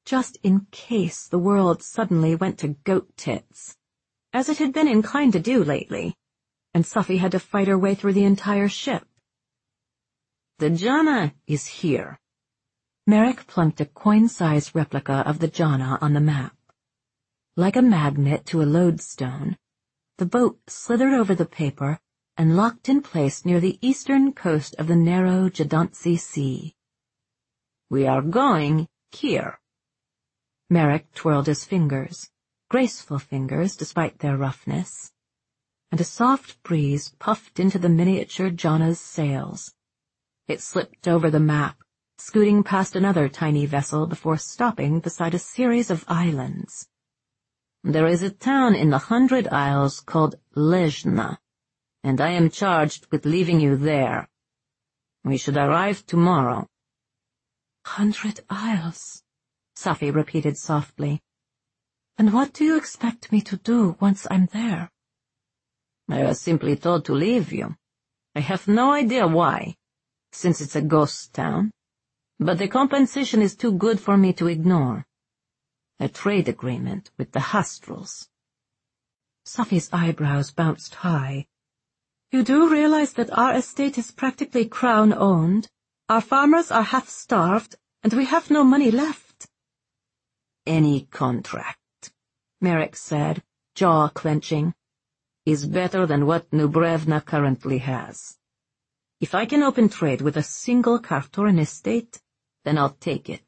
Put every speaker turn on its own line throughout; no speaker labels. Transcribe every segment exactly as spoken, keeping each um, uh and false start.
just in case the world suddenly went to goat tits, as it had been inclined to do lately, and Safie had to fight her way through the entire ship. "The Jana is here." Merrick plunked a coin-sized replica of the Jana on the map. Like a magnet to a lodestone, the boat slithered over the paper and locked in place near the eastern coast of the narrow Jadantsi Sea. "We are going here." Merrick twirled his fingers, graceful fingers despite their roughness, and a soft breeze puffed into the miniature Jana's sails. It slipped over the map, scooting past another tiny vessel before stopping beside a series of islands. "There is a town in the Hundred Isles called Lejna, and I am charged with leaving you there. We should arrive tomorrow." "Hundred Isles," Safie repeated softly. "And what do you expect me to do once I'm there?" "I was simply told to leave you. I have no idea why, since it's a ghost town, but the compensation is too good for me to ignore. A trade agreement with the Hastrals." Safie's eyebrows bounced high. "You do realize that our estate is practically crown-owned, our farmers are half-starved, and we have no money left?" "Any contract," Merrick said, jaw clenching, "is better than what New Brevna currently has. If I can open trade with a single Kartorin estate, then I'll take it."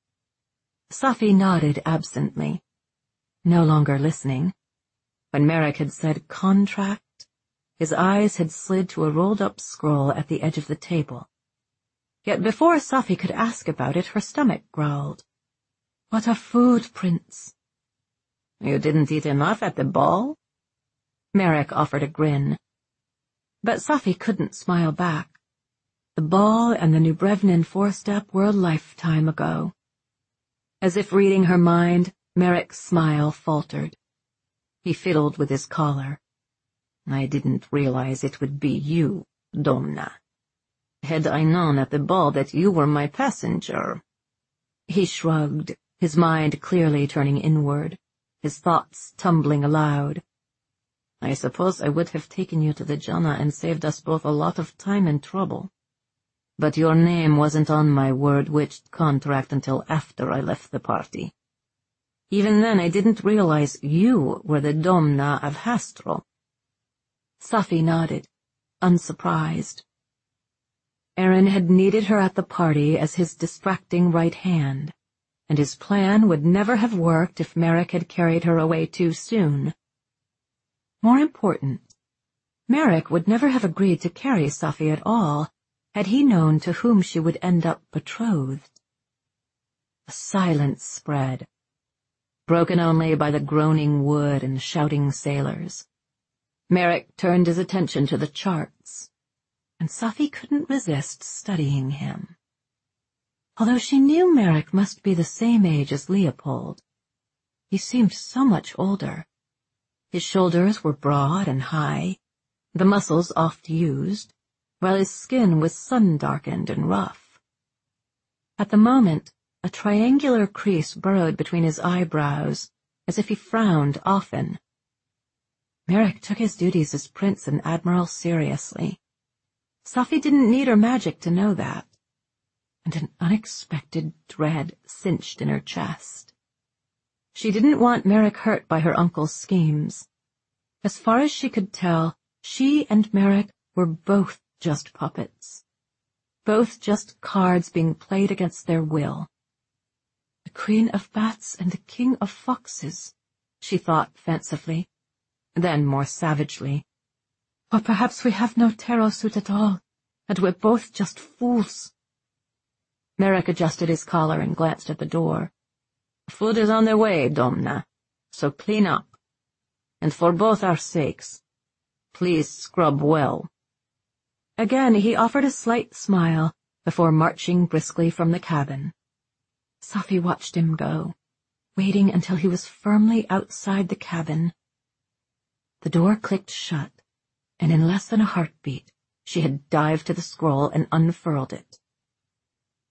Safie nodded absently, no longer listening. When Merrick had said contract, his eyes had slid to a rolled-up scroll at the edge of the table. Yet before Safie could ask about it, her stomach growled. "What a food, Prince." "You didn't eat enough at the ball?" Merrick offered a grin. But Safie couldn't smile back. The ball and the New Brevnan four-step were a lifetime ago. As if reading her mind, Merrick's smile faltered. He fiddled with his collar. "I didn't realize it would be you, Domna. Had I known at the ball that you were my passenger—" He shrugged, his mind clearly turning inward, his thoughts tumbling aloud. "I suppose I would have taken you to the Jana and saved us both a lot of time and trouble. But your name wasn't on my word-witched contract until after I left the party. Even then I didn't realize you were the Domna of Hastro." Safie nodded, unsurprised. Aaron had needed her at the party as his distracting right hand, and his plan would never have worked if Merrick had carried her away too soon. More important, Merrick would never have agreed to carry Safie at all had he known to whom she would end up betrothed. A silence spread, broken only by the groaning wood and shouting sailors. Merrick turned his attention to the charts, and Safie couldn't resist studying him. Although she knew Merrick must be the same age as Leopold, he seemed so much older. His shoulders were broad and high, the muscles oft used, while his skin was sun-darkened and rough. At the moment, a triangular crease burrowed between his eyebrows, as if he frowned often. Merrick took his duties as prince and admiral seriously. Safie didn't need her magic to know that, and an unexpected dread cinched in her chest. She didn't want Merrick hurt by her uncle's schemes. As far as she could tell, she and Merrick were both just puppets, both just cards being played against their will. "The Queen of Bats and the King of Foxes," she thought fancifully, then more savagely. "Or perhaps we have no tarot suit at all, and we're both just fools." Merrick adjusted his collar and glanced at the door. "Food is on their way, Domna, so clean up. And for both our sakes, please scrub well." Again he offered a slight smile before marching briskly from the cabin. Safie watched him go, waiting until he was firmly outside the cabin. The door clicked shut, and in less than a heartbeat she had dived to the scroll and unfurled it.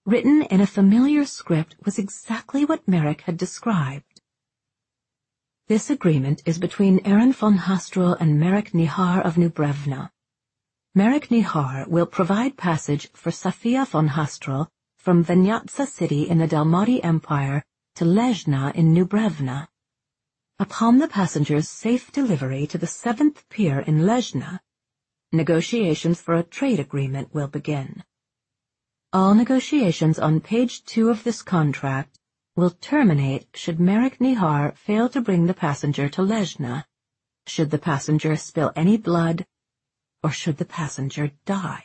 written in a familiar script, was exactly what Merrick had described. This agreement is between Aaron von Hastrel and Merrick Nihar of New Brevna. Merrick Nihar will provide passage for Safia von Hastrel from Vinyatsa city in the Dalmati Empire to Lejna in New Brevna. Upon the passenger's safe delivery to the seventh pier in Lejna, negotiations for a trade agreement will begin. All negotiations on page two of this contract will terminate should Merrick Nihar fail to bring the passenger to Lejna, should the passenger spill any blood, or should the passenger die.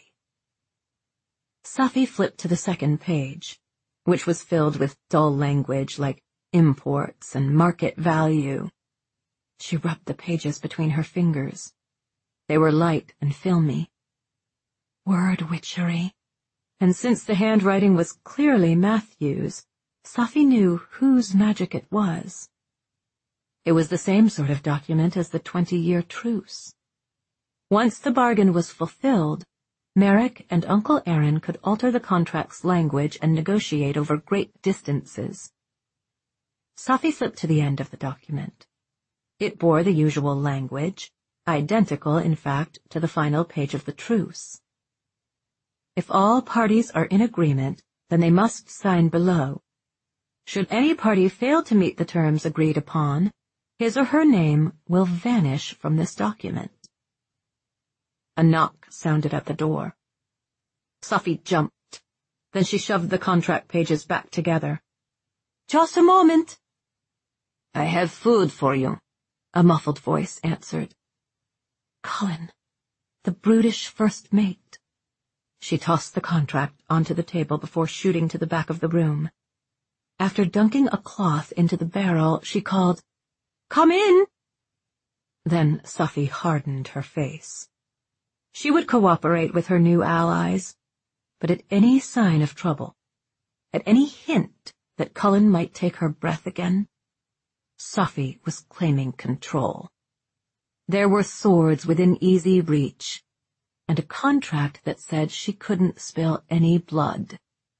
Safi flipped to the second page, which was filled with dull language like imports and market value. She rubbed the pages between her fingers. They were light and filmy. Word witchery. And since the handwriting was clearly Matthew's, Safi knew whose magic it was. It was the same sort of document as the twenty-year truce. Once the bargain was fulfilled, Merrick and Uncle Aaron could alter the contract's language and negotiate over great distances. Safi flipped to the end of the document. It bore the usual language, identical, in fact, to the final page of the truce. If all parties are in agreement, then they must sign below. Should any party fail to meet the terms agreed upon, his or her name will vanish from this document. A knock sounded at the door. Safi jumped. Then she shoved the contract pages back together. "Just a moment." "I have food for you," a muffled voice answered. Cullen, the brutish first mate. She tossed the contract onto the table before shooting to the back of the room. After dunking a cloth into the barrel, she called, "Come in!" Then Safi hardened her face. She would cooperate with her new allies, but at any sign of trouble, at any hint that Cullen might take her breath again, Safi was claiming control. There were swords within easy reach, and a contract that said she couldn't spill any blood.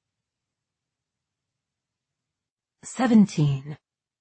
Seventeen.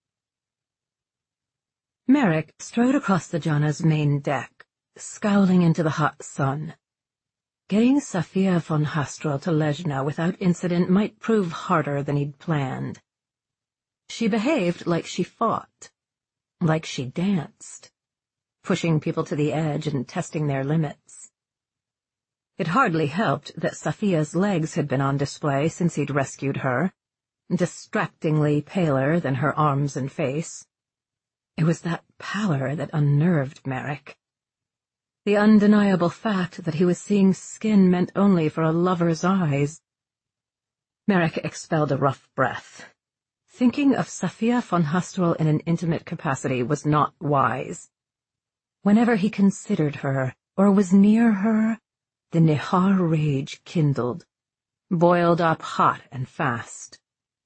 Merrick strode across the Jana's main deck, scowling into the hot sun. Getting Safia von Hastrel to Lejna without incident might prove harder than he'd planned. She behaved like she fought, like she danced, pushing people to the edge and testing their limits. It hardly helped that Safia's legs had been on display since he'd rescued her, distractingly paler than her arms and face. It was that pallor that unnerved Merrick. The undeniable fact that he was seeing skin meant only for a lover's eyes. Merrick expelled a rough breath. Thinking of Safia von Hastrel in an intimate capacity was not wise. Whenever he considered her, or was near her, the Nihar rage kindled, boiled up hot and fast.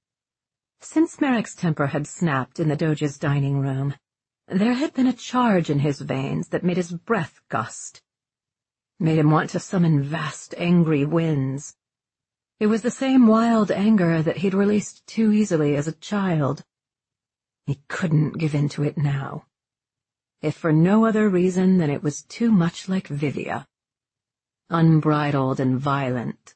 Since Merrick's temper had snapped in the Doge's dining room, there had been a charge in his veins that made his breath gust, made him want to summon vast angry winds. It was the same wild anger that he'd released too easily as a child. He couldn't give in to it now, if for no other reason than it was too much like Vivia, unbridled and violent.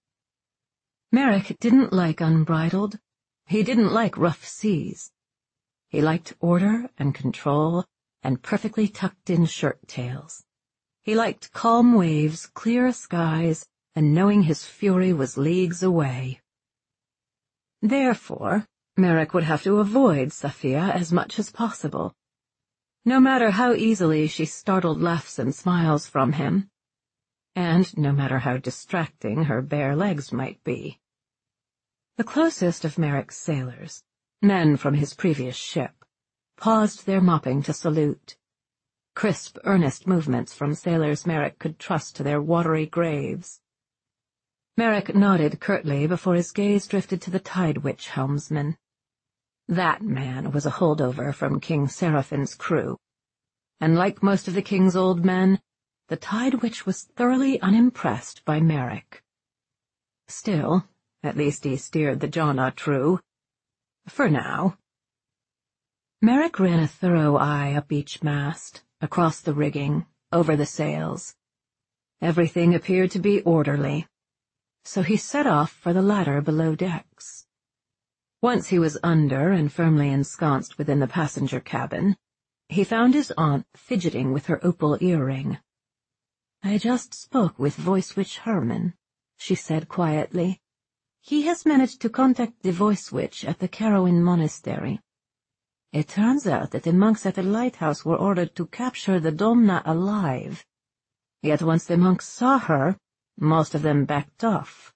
Merrick didn't like unbridled. He didn't like rough seas. He liked order and control and perfectly tucked-in shirt-tails. He liked calm waves, clear skies, and knowing his fury was leagues away. Therefore, Merrick would have to avoid Safia as much as possible, no matter how easily she startled laughs and smiles from him, and no matter how distracting her bare legs might be. The closest of Merrick's sailors, men from his previous ship, paused their mopping to salute. Crisp, earnest movements from sailors Merrick could trust to their watery graves. Merrick nodded curtly before his gaze drifted to the Tide Witch helmsman. That man was a holdover from King Seraphin's crew, and like most of the king's old men, the Tide Witch was thoroughly unimpressed by Merrick. Still, At least he steered the Jana true. For now. Merrick ran a thorough eye up each mast, across the rigging, over the sails. Everything appeared to be orderly, so he set off for the ladder below decks. Once he was under and firmly ensconced within the passenger cabin, he found his aunt fidgeting with her opal earring. "I just spoke with Voice Witch Herman," she said quietly. "He has managed to contact the Voice Witch at the Carowin Monastery. It turns out that the monks at the lighthouse were ordered to capture the Domna alive. Yet once the monks saw her, most of them backed off."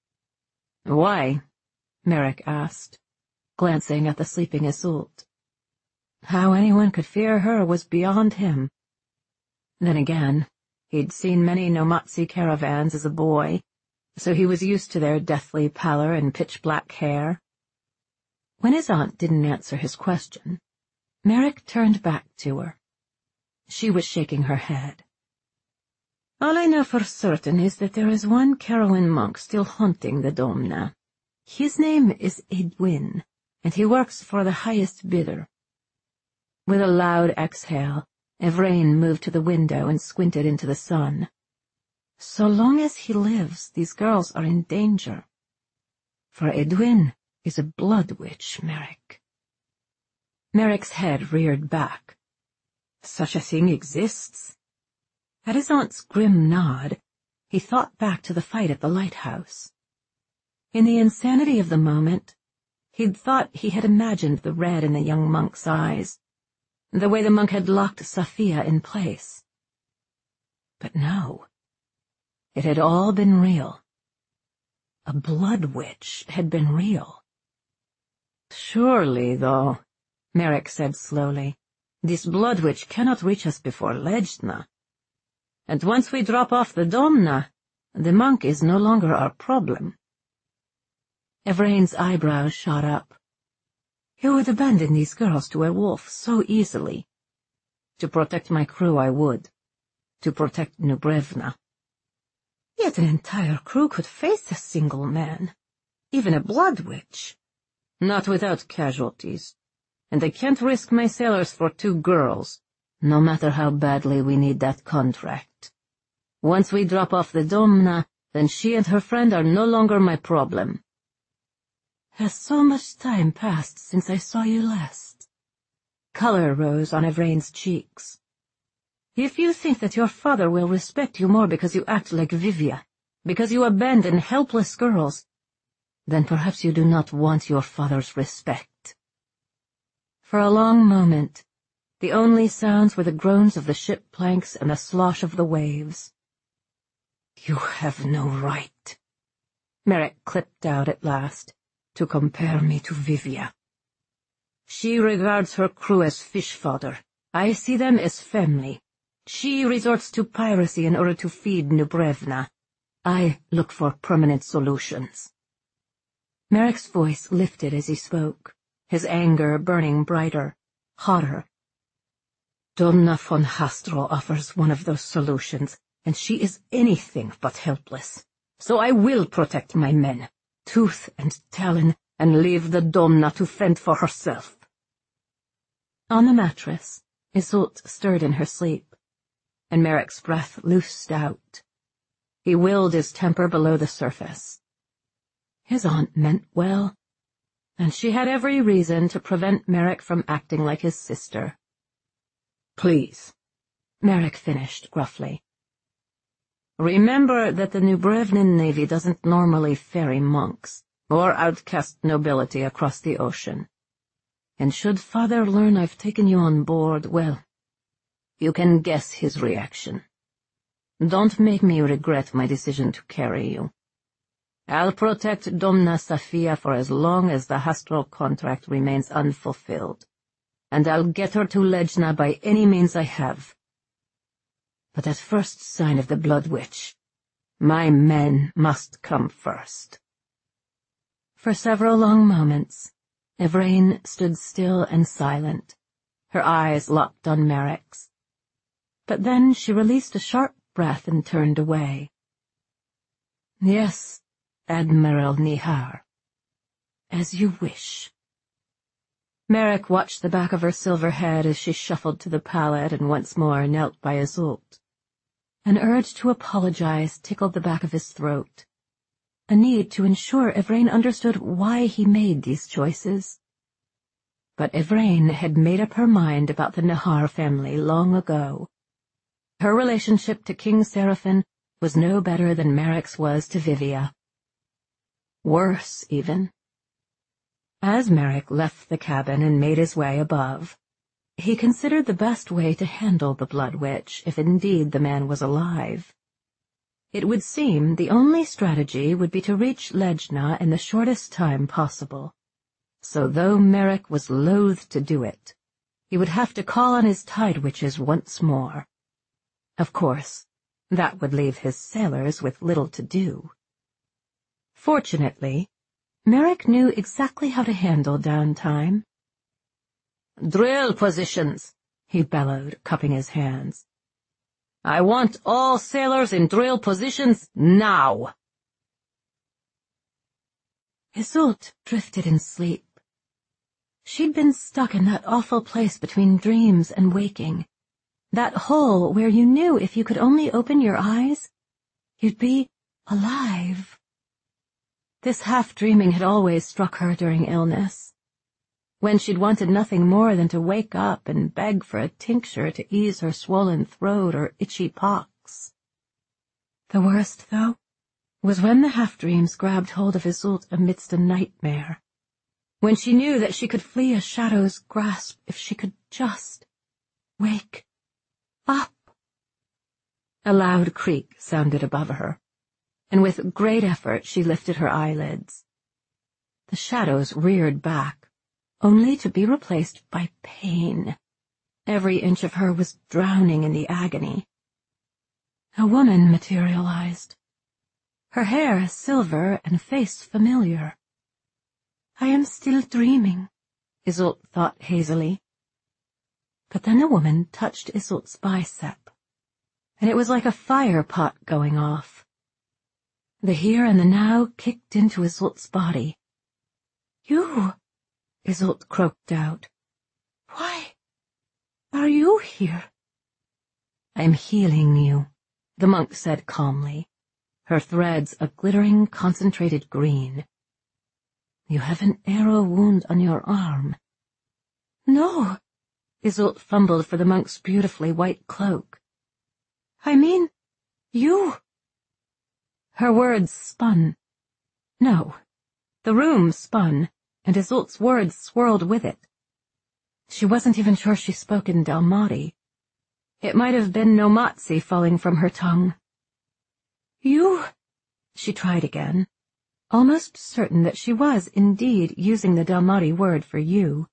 "Why?" Merrick asked, glancing at the sleeping Iseult. How anyone could fear her was beyond him. Then again, he'd seen many Nomatsi caravans as a boy, so he was used to their deathly pallor and pitch-black hair. When his aunt didn't answer his question, Merrick turned back to her. She was shaking her head. "All I know for certain is that there is one Carowin monk still haunting the Domna. His name is Edwin, and he works for the highest bidder." With a loud exhale, Evrain moved to the window and squinted into the sun. "So long as he lives, these girls are in danger. For Edwin is a blood witch, Merrick." Merrick's head reared back. Such a thing exists? At his aunt's grim nod, he thought back to the fight at the lighthouse. In the insanity of the moment, he'd thought he had imagined the red in the young monk's eyes, the way the monk had locked Safia in place. But no, it had all been real. A blood witch had been real. "Surely, though," Merrick said slowly, "this blood witch cannot reach us before Lejna. And once we drop off the Domna, the monk is no longer our problem." Evrain's eyebrows shot up. "You would abandon these girls to a wolf so easily." "To protect my crew, I would. To protect Nubrevna." "Yet an entire crew could face a single man, even a blood witch." "Not without casualties. And I can't risk my sailors for two girls, no matter how badly we need that contract. Once we drop off the Domna, then she and her friend are no longer my problem." "Has so much time passed since I saw you last?" Color rose on Evrain's cheeks. "If you think that your father will respect you more because you act like Vivia, because you abandon helpless girls, then perhaps you do not want your father's respect." For a long moment, the only sounds were the groans of the ship planks and the slosh of the waves. "You have no right," Merrick clipped out at last, "to compare me to Vivia. She regards her crew as fish fodder. I see them as family. She resorts to piracy in order to feed Nubrevna. I look for permanent solutions." Merrick's voice lifted as he spoke, his anger burning brighter, hotter. "Domna von Hastro offers one of those solutions, and she is anything but helpless. So I will protect my men, tooth and talon, and leave the Domna to fend for herself." On the mattress, Iseult stirred in her sleep, and Merrick's breath loosed out. He willed his temper below the surface. His aunt meant well, and she had every reason to prevent Merrick from acting like his sister. "Please," Merrick finished gruffly. "Remember that the Nubrevnan Navy doesn't normally ferry monks or outcast nobility across the ocean. And should Father learn I've taken you on board, well, you can guess his reaction. Don't make me regret my decision to carry you. I'll protect Domna Safia for as long as the Hastro contract remains unfulfilled, and I'll get her to Lejna by any means I have. But at first sign of the Blood Witch, my men must come first." For several long moments, Evrain stood still and silent, her eyes locked on Merrick's. But then she released a sharp breath and turned away. "Yes, Admiral Nihar. As you wish. Merrick watched the back of her silver head as she shuffled to the pallet and once more knelt by Iseult. An urge to apologize tickled the back of his throat. A need to ensure Yvraine understood why he made these choices. But Yvraine had made up her mind about the Nihar family long ago. Her relationship to King Seraphin was no better than Merrick's was to Vivia. Worse, even. As Merrick left the cabin and made his way above, he considered the best way to handle the Blood Witch if indeed the man was alive. It would seem the only strategy would be to reach Lejna in the shortest time possible. So though Merrick was loath to do it, he would have to call on his Tide Witches once more. Of course, that would leave his sailors with little to do. Fortunately, Merrick knew exactly how to handle downtime. "Drill positions," he bellowed, cupping his hands. "I want all sailors in drill positions now." Iseult drifted in sleep. She'd been stuck in that awful place between dreams and waking, that hole where you knew if you could only open your eyes, you'd be alive. This half-dreaming had always struck her during illness, when she'd wanted nothing more than to wake up and beg for a tincture to ease her swollen throat or itchy pox. The worst, though, was when the half-dreams grabbed hold of Iseult amidst a nightmare, when she knew that she could flee a shadow's grasp if she could just wake up. A loud creak sounded above her, and with great effort she lifted her eyelids. The shadows reared back, only to be replaced by pain. Every inch of her was drowning in the agony. A woman materialized, her hair silver and face familiar. I am still dreaming, Iseult thought hazily. But then the woman touched Iseult's bicep, and it was like a fire pot going off. The here and the now kicked into Iseult's body. "You," Iseult croaked out. "Why are you here?" "I'm healing you," the monk said calmly, her threads a glittering, concentrated green. "You have an arrow wound on your arm." "No," Iseult fumbled for the monk's beautifully white cloak. "I mean, you." Her words spun. No, the room spun, and Iseult's words swirled with it. She wasn't even sure she spoke in Dalmati. It might have been Nomatzi falling from her tongue. "You," she tried again, almost certain that she was indeed using the Dalmati word for you.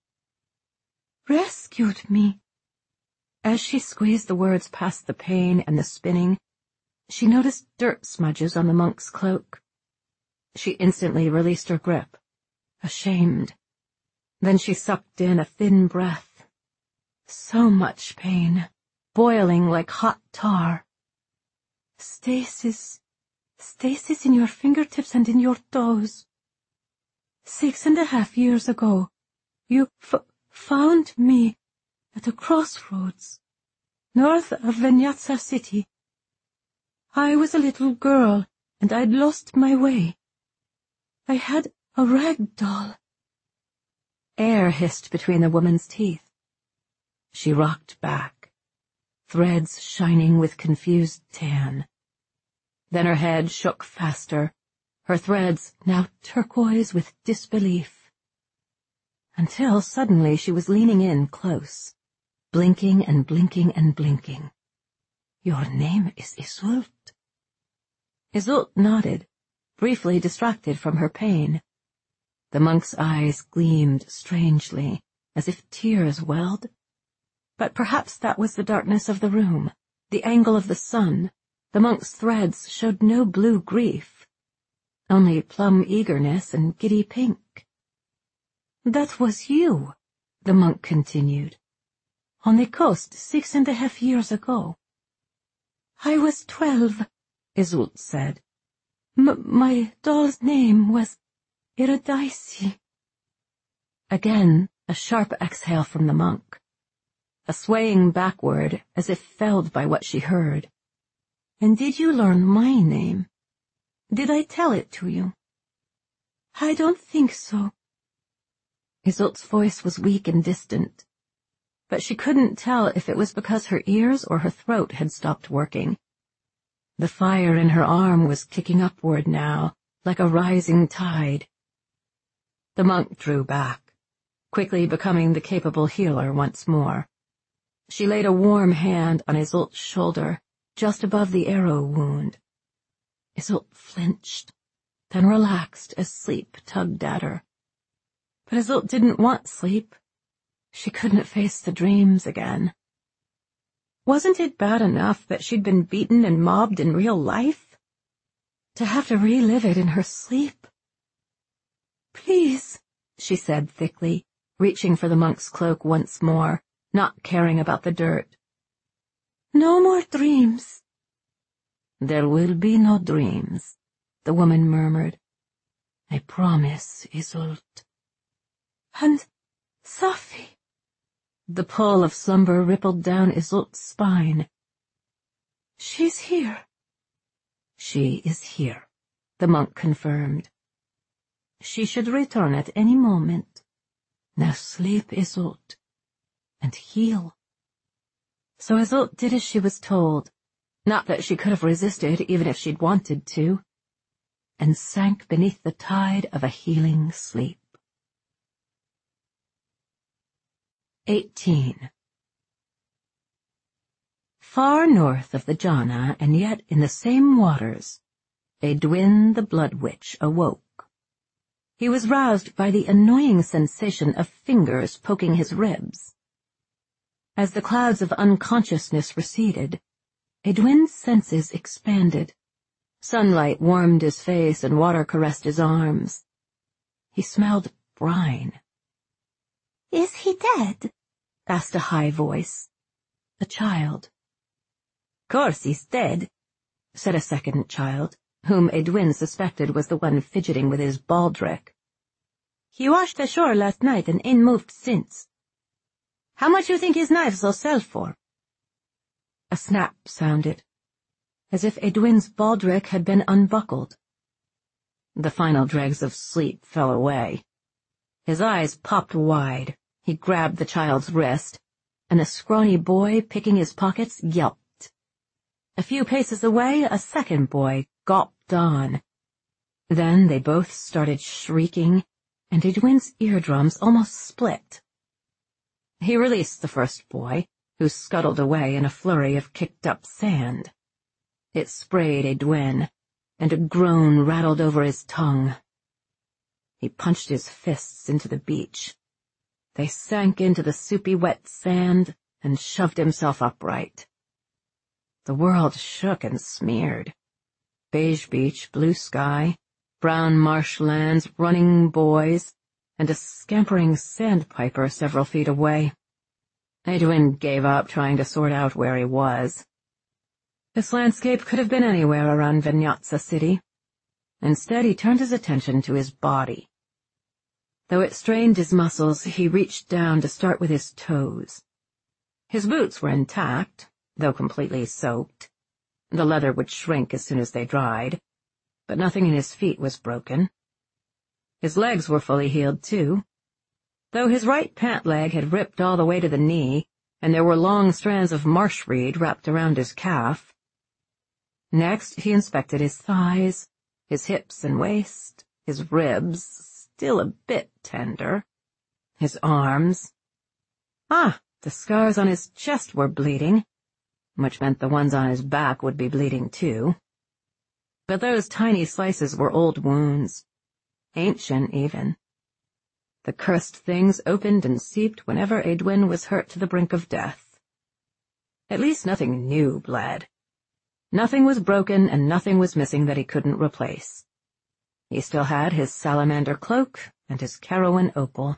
"Rescued me." As she squeezed the words past the pain and the spinning, she noticed dirt smudges on the monk's cloak. She instantly released her grip, ashamed. Then she sucked in a thin breath. So much pain, boiling like hot tar. "Stasis, stasis in your fingertips and in your toes. Six and a half years ago, you f found me at a crossroads, north of Venyatsa City. I was a little girl, and I'd lost my way. I had a rag doll." Air hissed between the woman's teeth. She rocked back, threads shining with confused tan. Then her head shook faster, her threads now turquoise with disbelief. Until suddenly she was leaning in close, blinking and blinking and blinking. "Your name is Iseult." Iseult nodded, briefly distracted from her pain. The monk's eyes gleamed strangely, as if tears welled. But perhaps that was the darkness of the room, the angle of the sun. The monk's threads showed no blue grief, only plum eagerness and giddy pink. "That was you," the monk continued, "on the coast six and a half years ago." "I was twelve," Iseult said. M- my doll's name was Eurydice. Again, a sharp exhale from the monk, a swaying backward as if felled by what she heard. And did you learn my name? Did I tell it to you? I don't think so. Isolt's voice was weak and distant, but she couldn't tell if it was because her ears or her throat had stopped working. The fire in her arm was kicking upward now, like a rising tide. The monk drew back, quickly becoming the capable healer once more. She laid a warm hand on Isolt's shoulder, just above the arrow wound. Isolt flinched, then relaxed as sleep tugged at her. But Isolde didn't want sleep. She couldn't face the dreams again. Wasn't it bad enough that she'd been beaten and mobbed in real life? To have to relive it in her sleep? Please, she said thickly, reaching for the monk's cloak once more, not caring about the dirt. No more dreams. There will be no dreams, the woman murmured. I promise, Isolde. And Safie. The pull of slumber rippled down Isolde's spine. She's here. She is here, the monk confirmed. She should return at any moment. Now sleep, Isolde, and heal. So Isolde did as she was told, not that she could have resisted even if she'd wanted to, and sank beneath the tide of a healing sleep. eighteen. Far north of the Jana, and yet in the same waters, Edwin the Blood Witch awoke. He was roused by the annoying sensation of fingers poking his ribs. As the clouds of unconsciousness receded, Edwin's senses expanded. Sunlight warmed his face and water caressed his arms. He smelled brine. Is he dead? Asked a high voice. A child. Course he's dead, said a second child, whom Edwin suspected was the one fidgeting with his baldric. He washed ashore last night and ain't moved since. How much you think his knives'll sell for? A snap sounded, as if Edwin's baldric had been unbuckled. The final dregs of sleep fell away. His eyes popped wide. He grabbed the child's wrist, and the scrawny boy, picking his pockets, yelped. A few paces away, a second boy gulped on. Then they both started shrieking, and Edwin's eardrums almost split. He released the first boy, who scuttled away in a flurry of kicked-up sand. It sprayed Edwin, and a groan rattled over his tongue. He punched his fists into the beach. They sank into the soupy wet sand and shoved himself upright. The world shook and smeared. Beige beach, blue sky, brown marshlands, running boys, and a scampering sandpiper several feet away. Edwin gave up trying to sort out where he was. This landscape could have been anywhere around Vinyatsa City. Instead, he turned his attention to his body. Though it strained his muscles, he reached down to start with his toes. His boots were intact, though completely soaked. The leather would shrink as soon as they dried, but nothing in his feet was broken. His legs were fully healed, too. Though his right pant leg had ripped all the way to the knee, and there were long strands of marsh reed wrapped around his calf. Next, he inspected his thighs, his hips and waist, his ribs, still a bit tender, his arms. Ah, the scars on his chest were bleeding, which meant the ones on his back would be bleeding too. But those tiny slices were old wounds, ancient even. The cursed things opened and seeped whenever Edwin was hurt to the brink of death. At least nothing new bled. Nothing was broken and nothing was missing that he couldn't replace. He still had his salamander cloak and his Carowan opal.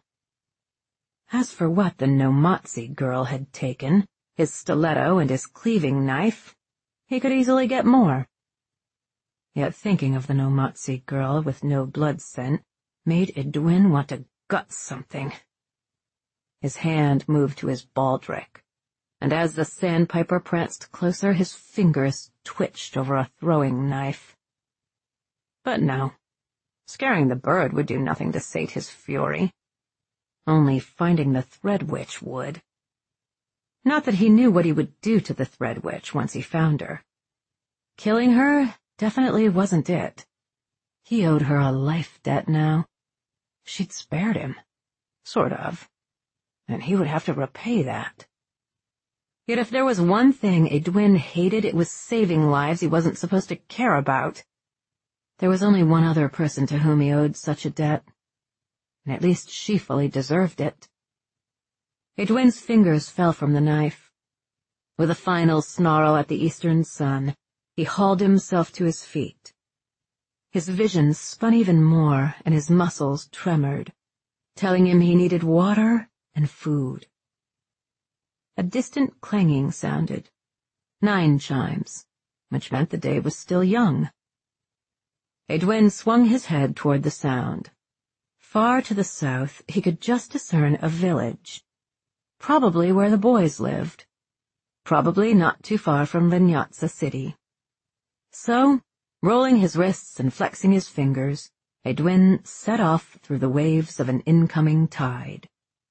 As for what the Nomatsi girl had taken, his stiletto and his cleaving knife, he could easily get more. Yet thinking of the Nomatsi girl with no blood scent made Edwin want to gut something. His hand moved to his baldric, and as the sandpiper pranced closer, his fingers twitched over a throwing knife. But no, scaring the bird would do nothing to sate his fury. Only finding the Thread Witch would. Not that he knew what he would do to the Thread Witch once he found her. Killing her definitely wasn't it. He owed her a life debt now. She'd spared him. Sort of. And he would have to repay that. Yet if there was one thing Edwin hated, it was saving lives he wasn't supposed to care about. There was only one other person to whom he owed such a debt, and at least she fully deserved it. Edwin's fingers fell from the knife. With a final snarl at the eastern sun, he hauled himself to his feet. His vision spun even more, and his muscles tremored, telling him he needed water and food. A distant clanging sounded. Nine chimes, which meant the day was still young. Edwin swung his head toward the sound. Far to the south, he could just discern a village. Probably where the boys lived. Probably not too far from Vinyatsa City. So, rolling his wrists and flexing his fingers, Edwin set off through the waves of an incoming tide.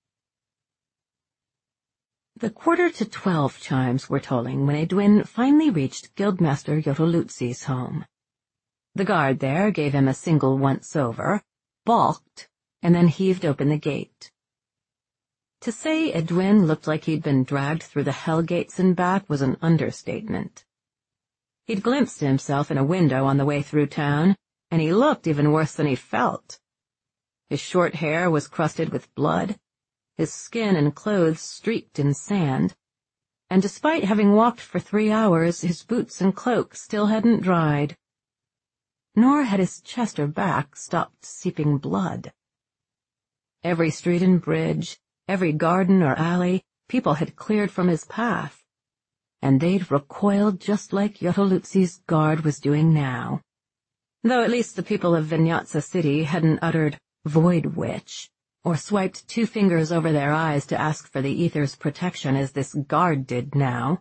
The quarter to twelve chimes were tolling when Edwin finally reached Guildmaster Yottolutzi's home. The guard there gave him a single once-over, balked, and then heaved open the gate. To say Edwin looked like he'd been dragged through the hell gates and back was an understatement. He'd glimpsed himself in a window on the way through town, and he looked even worse than he felt. His short hair was crusted with blood, his skin and clothes streaked in sand, and despite having walked for three hours, his boots and cloak still hadn't dried. Nor had his chest or back stopped seeping blood. Every street and bridge, every garden or alley, people had cleared from his path, and they'd recoiled just like Yottolutzi's guard was doing now. Though at least the people of Vinyatsa City hadn't uttered, "Void Witch," or swiped two fingers over their eyes to ask for the ether's protection as this guard did now.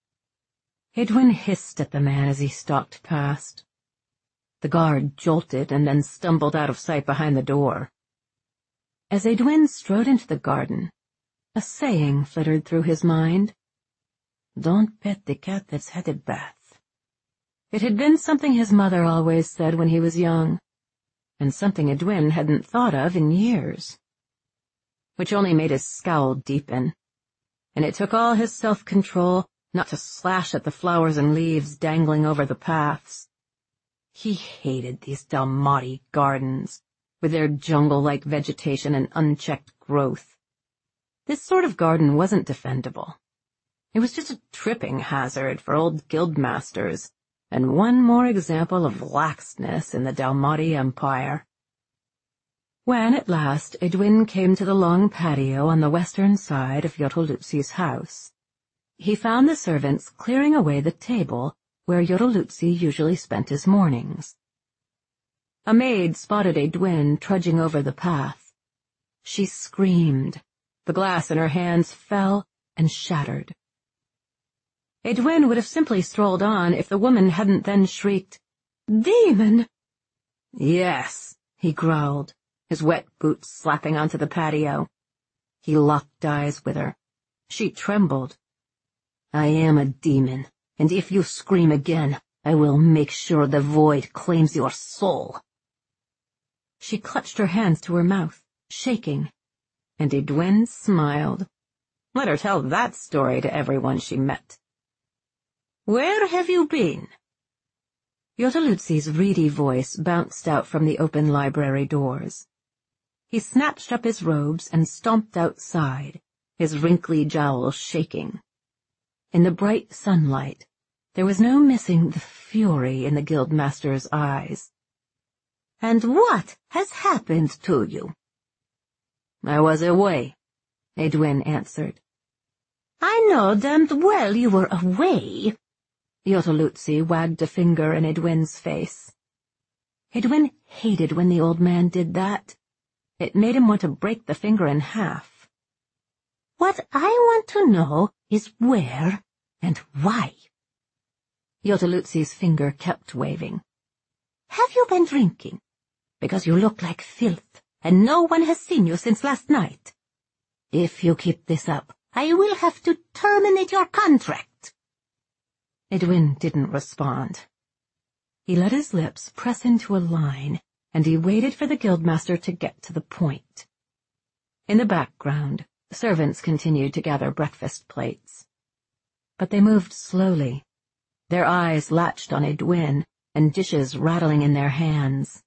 Edwin hissed at the man as he stalked past. The guard jolted and then stumbled out of sight behind the door. As Edwin strode into the garden, a saying flittered through his mind. "Don't pet the cat that's had a bath." It had been something his mother always said when he was young, and something Edwin hadn't thought of in years. Which only made his scowl deepen, and it took all his self-control not to slash at the flowers and leaves dangling over the paths. He hated these Dalmati gardens, with their jungle-like vegetation and unchecked growth. This sort of garden wasn't defendable. It was just a tripping hazard for old guildmasters, and one more example of laxness in the Dalmati Empire. When, at last, Edwin came to the long patio on the western side of Yottolutzi's house, he found the servants clearing away the table where Yottolutzi usually spent his mornings. A maid spotted Edwin trudging over the path. She screamed. The glass in her hands fell and shattered. Edwin would have simply strolled on if the woman hadn't then shrieked, "Demon!" "Yes," he growled, his wet boots slapping onto the patio. He locked eyes with her. She trembled. "I am a demon, and if you scream again, I will make sure the void claims your soul." She clutched her hands to her mouth, shaking, and Edwin smiled. Let her tell that story to everyone she met. "Where have you been?" Yottolutzi's reedy voice bounced out from the open library doors. He snatched up his robes and stomped outside, his wrinkly jowls shaking. In the bright sunlight, there was no missing the fury in the guildmaster's eyes. "And what has happened to you?" "I was away," Edwin answered. "I know damned well you were away." Yottolutzi wagged a finger in Edwin's face. Edwin hated when the old man did that. It made him want to break the finger in half. "What I want to know is where and why." Yotalutzi's finger kept waving. "Have you been drinking? Because you look like filth, and no one has seen you since last night. If you keep this up, I will have to terminate your contract." Edwin didn't respond. He let his lips press into a line, and he waited for the guildmaster to get to the point. In the background, servants continued to gather breakfast plates. But they moved slowly, their eyes latched on Edwin, and dishes rattling in their hands.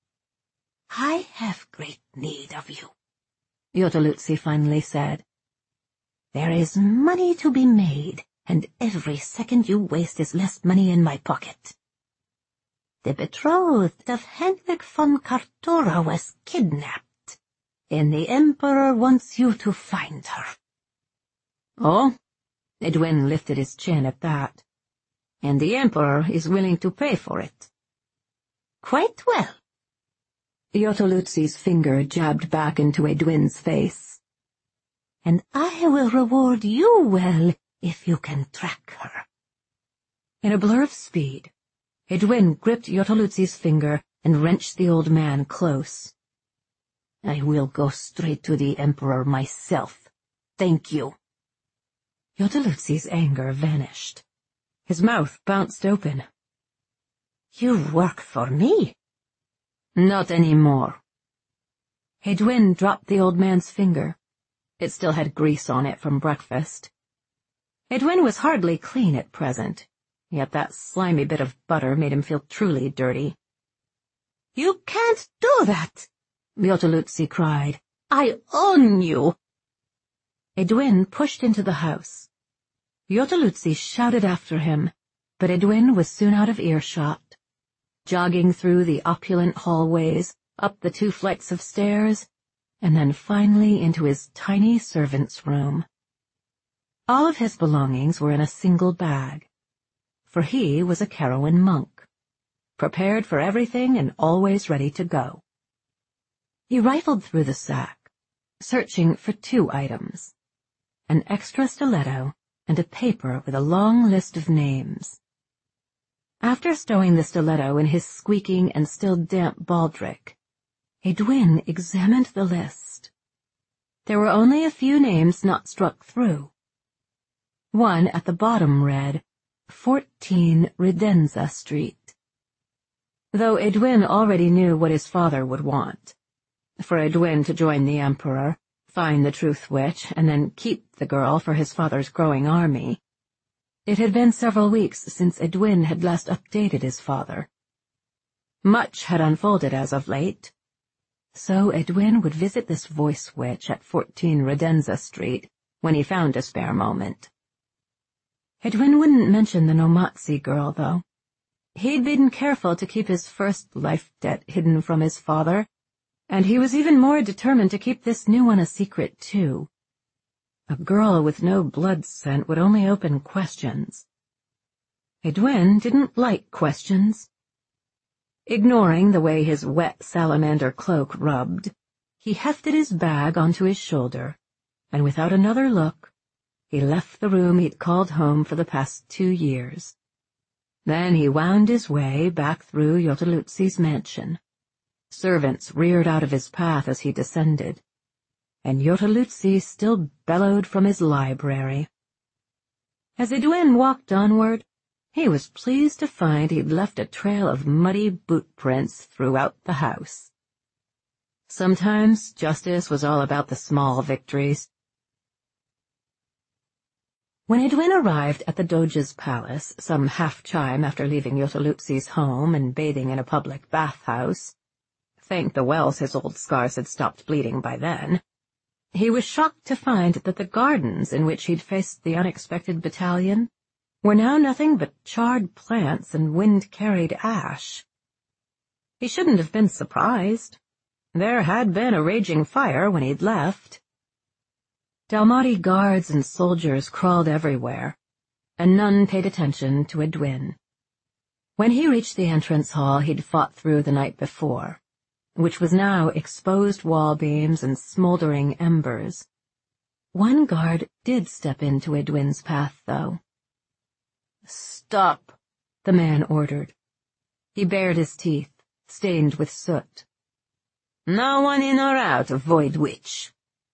"I have great need of you," Yotalutzi finally said. "There is money to be made, and every second you waste is less money in my pocket. The betrothed of Henrik von Kartora was kidnapped, and the Emperor wants you to find her." "Oh?" Edwin lifted his chin at that. "And the Emperor is willing to pay for it." "Quite well." Yotalutzi's finger jabbed back into Edwin's face. "And I will reward you well if you can track her." In a blur of speed, Edwin gripped Yotalutzi's finger and wrenched the old man close. "I will go straight to the Emperor myself. Thank you." Yotalutzi's anger vanished. His mouth bounced open. "You work for me?" "Not anymore." Edwin dropped the old man's finger. It still had grease on it from breakfast. Edwin was hardly clean at present, yet that slimy bit of butter made him feel truly dirty. "You can't do that!" Yotalutzi cried. "I own you!" Edwin pushed into the house. Yotalutzi shouted after him, but Edwin was soon out of earshot, jogging through the opulent hallways, up the two flights of stairs, and then finally into his tiny servant's room. All of his belongings were in a single bag, for he was a Carowan monk, prepared for everything and always ready to go. He rifled through the sack, searching for two items, an extra stiletto and a paper with a long list of names. After stowing the stiletto in his squeaking and still damp baldric, Edwin examined the list. There were only a few names not struck through. One at the bottom read, fourteen Redenza Street. Though Edwin already knew what his father would want, for Edwin to join the Emperor, find the Truth Witch, and then keep the girl for his father's growing army. It had been several weeks since Edwin had last updated his father. Much had unfolded as of late, so Edwin would visit this voice witch at fourteen Redenza Street when he found a spare moment. Edwin wouldn't mention the Nomatzi girl, though. He'd been careful to keep his first life debt hidden from his father, and he was even more determined to keep this new one a secret, too. A girl with no blood scent would only open questions. Edwin didn't like questions. Ignoring the way his wet salamander cloak rubbed, he hefted his bag onto his shoulder, and without another look, he left the room he'd called home for the past two years. Then he wound his way back through Yotalutzi's mansion. Servants reared out of his path as he descended, and Yotalutzi still bellowed from his library. As Edwin walked onward, he was pleased to find he'd left a trail of muddy boot prints throughout the house. Sometimes justice was all about the small victories. When Edwin arrived at the Doge's palace, some half-chime after leaving Yotalutzi's home and bathing in a public bathhouse, thank the wells his old scars had stopped bleeding by then, he was shocked to find that the gardens in which he'd faced the unexpected battalion were now nothing but charred plants and wind-carried ash. He shouldn't have been surprised. There had been a raging fire when he'd left. Dalmati guards and soldiers crawled everywhere, and none paid attention to Edwin. When he reached the entrance hall he'd fought through the night before, which was now exposed wall beams and smoldering embers, one guard did step into Edwin's path, though. "Stop," the man ordered. He bared his teeth, stained with soot. "No one in or out, Void Witch."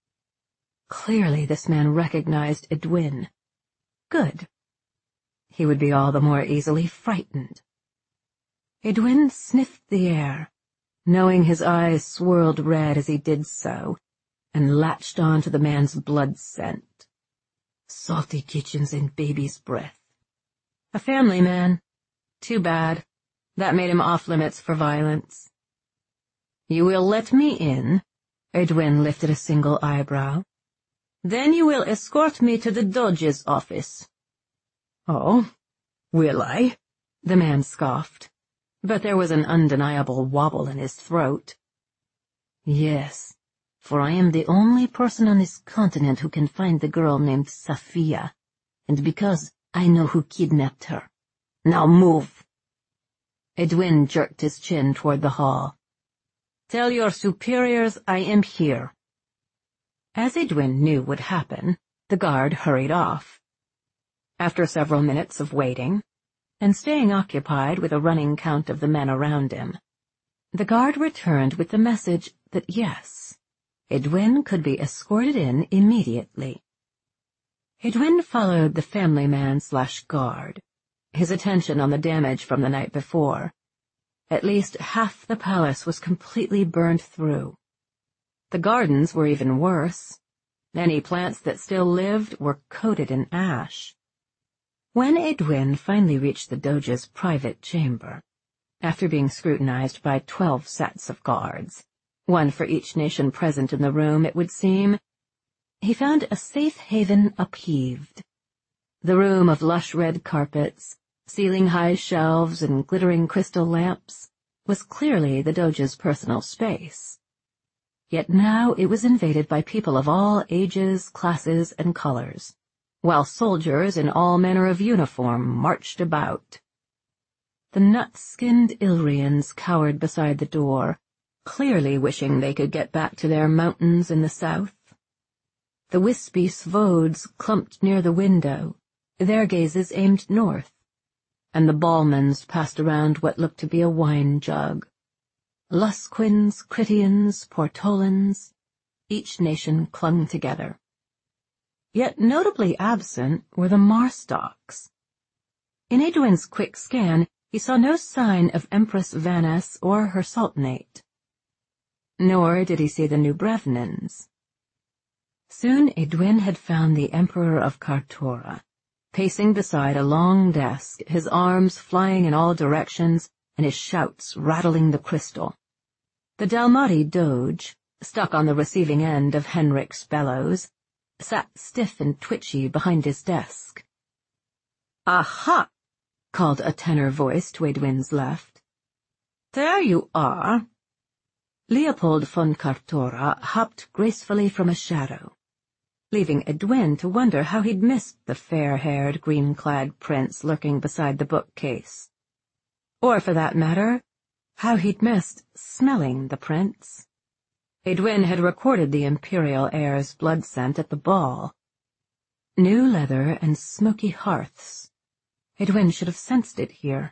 Clearly this man recognized Edwin. Good. He would be all the more easily frightened. Edwin sniffed the air, knowing his eyes swirled red as he did so, and latched on to the man's blood scent. Salty kitchens and baby's breath. A family man. Too bad. That made him off-limits for violence. "You will let me in?" Edwin lifted a single eyebrow. "Then you will escort me to the Doge's office." "Oh, will I?" the man scoffed, but there was an undeniable wobble in his throat. "Yes, for I am the only person on this continent who can find the girl named Safia, and because I know who kidnapped her. Now move." Edwin jerked his chin toward the hall. "Tell your superiors I am here." As Edwin knew would happen, the guard hurried off. After several minutes of waiting, and staying occupied with a running count of the men around him, the guard returned with the message that yes, Edwin could be escorted in immediately. Edwin followed the family man slash guard, his attention on the damage from the night before. At least half the palace was completely burned through. The gardens were even worse. Any plants that still lived were coated in ash. When Edwin finally reached the Doge's private chamber, after being scrutinized by twelve sets of guards, one for each nation present in the room, it would seem, he found a safe haven upheaved. The room of lush red carpets, ceiling-high shelves, and glittering crystal lamps was clearly the Doge's personal space. Yet now it was invaded by people of all ages, classes, and colors, while soldiers in all manner of uniform marched about. The nut-skinned Ilrians cowered beside the door, clearly wishing they could get back to their mountains in the south. The wispy Svodes clumped near the window, their gazes aimed north, and the Balmans passed around what looked to be a wine jug. Lusquins, Critians, Portolans, each nation clung together. Yet notably absent were the Marstocks. In Edwin's quick scan, he saw no sign of Empress Vaness or her sultanate. Nor did he see the New Brevnans. Soon Edwin had found the Emperor of Kartora, pacing beside a long desk, his arms flying in all directions and his shouts rattling the crystal. The Dalmati Doge, stuck on the receiving end of Henrik's bellows, sat stiff and twitchy behind his desk. "Aha!" called a tenor voice to Edwin's left. "There you are." Leopold von Kartora hopped gracefully from a shadow, leaving Edwin to wonder how he'd missed the fair-haired, green-clad prince lurking beside the bookcase. Or, for that matter, how he'd missed smelling the prince. Edwin had recorded the imperial heir's blood scent at the ball. New leather and smoky hearths. Edwin should have sensed it here.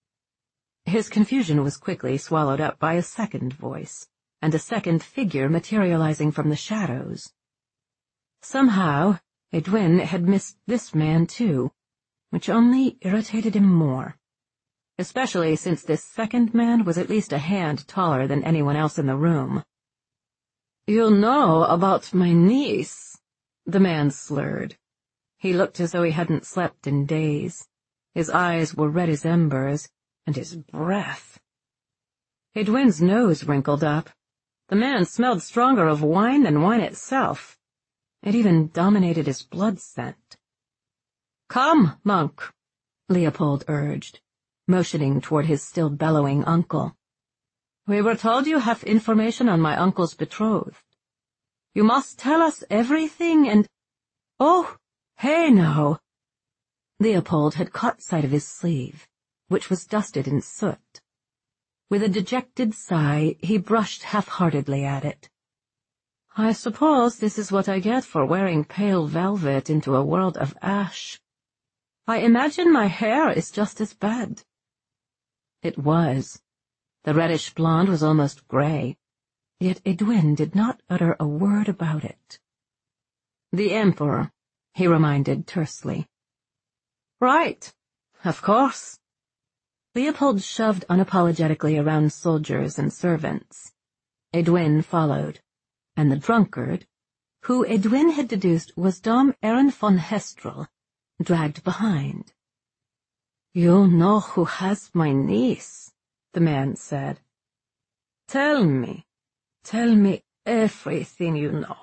His confusion was quickly swallowed up by a second voice, and a second figure materializing from the shadows. Somehow, Edwin had missed this man too, which only irritated him more. Especially since this second man was at least a hand taller than anyone else in the room. "You know about my niece," the man slurred. He looked as though he hadn't slept in days. His eyes were red as embers, and his breath. Edwin's nose wrinkled up. The man smelled stronger of wine than wine itself. It even dominated his blood scent. "Come, monk," Leopold urged, motioning toward his still bellowing uncle. "We were told you have information on my uncle's betrothed. You must tell us everything and—" "Oh, hey now!" Leopold had caught sight of his sleeve, which was dusted in soot. With a dejected sigh, he brushed half-heartedly at it. "I suppose this is what I get for wearing pale velvet into a world of ash. I imagine my hair is just as bad." It was. The reddish blonde was almost gray, yet Edwin did not utter a word about it. "The Emperor," he reminded tersely. "Right, of course." Leopold shoved unapologetically around soldiers and servants. Edwin followed, and the drunkard, who Edwin had deduced was Dom Aaron von Hestrel, dragged behind. "You know who has my niece," the man said. "Tell me, tell me everything you know."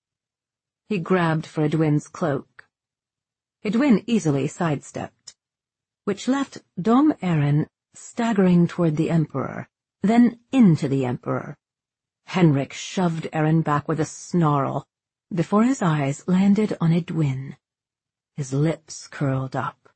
He grabbed for Edwin's cloak. Edwin easily sidestepped, which left Dom Aaron staggering toward the Emperor, then into the Emperor. Henrik shoved Aaron back with a snarl, before his eyes landed on Edwin. His lips curled up.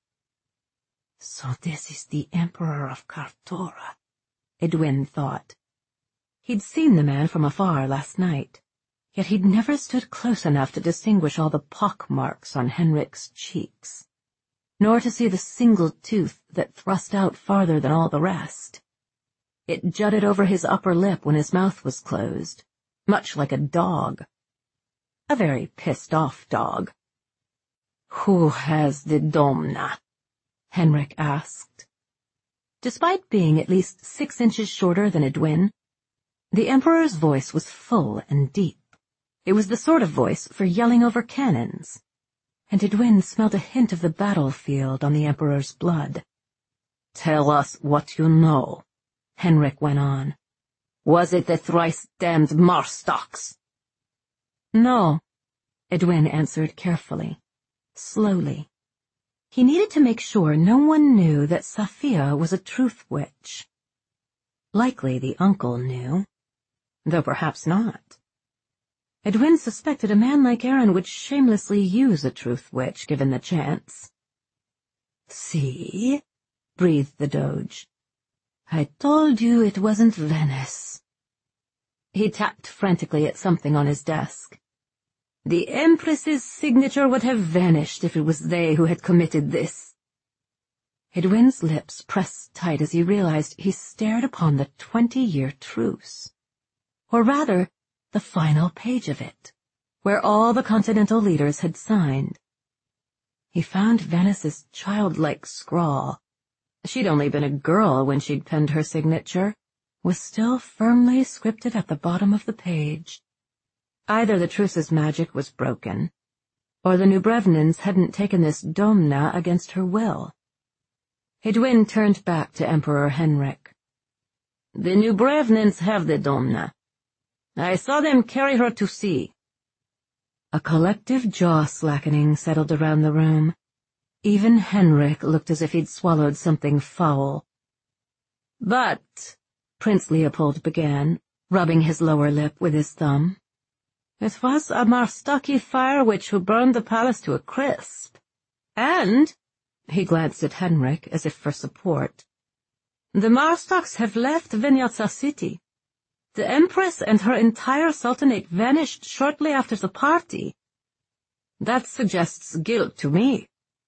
"So this is the Emperor of Kartora," Edwin thought. He'd seen the man from afar last night, yet he'd never stood close enough to distinguish all the pock marks on Henrik's cheeks, nor to see the single tooth that thrust out farther than all the rest. It jutted over his upper lip when his mouth was closed, much like a dog. A very pissed-off dog. "Who has the Domna?" Henrik asked. Despite being at least six inches shorter than Edwin, the Emperor's voice was full and deep. It was the sort of voice for yelling over cannons, and Edwin smelled a hint of the battlefield on the Emperor's blood. "Tell us what you know," Henrik went on. "Was it the thrice-damned Marstocks?" "No," Edwin answered carefully, slowly. He needed to make sure no one knew that Safia was a truth witch. Likely the uncle knew, though perhaps not. Edwin suspected a man like Aaron would shamelessly use a truth witch given the chance. "See?" breathed the Doge. "I told you it wasn't Venice." He tapped frantically at something on his desk. "The Empress's signature would have vanished if it was they who had committed this." Edwin's lips pressed tight as he realized he stared upon the twenty-year truce. Or rather, the final page of it, where all the continental leaders had signed. He found Venice's childlike scrawl. She'd only been a girl when she'd penned her signature, was still firmly scripted at the bottom of the page. Either the truce's magic was broken, or the Nubrevnins hadn't taken this Domna against her will. Edwin turned back to Emperor Henrik. "The Nubrevnins have the Domna. I saw them carry her to sea." A collective jaw-slackening settled around the room. Even Henrik looked as if he'd swallowed something foul. "But," Prince Leopold began, rubbing his lower lip with his thumb, "it was a Marstocki fire witch who burned the palace to a crisp. And," he glanced at Henrik as if for support, "the Marstocks have left Vinyatsa city. The Empress and her entire Sultanate vanished shortly after the party. That suggests guilt to me."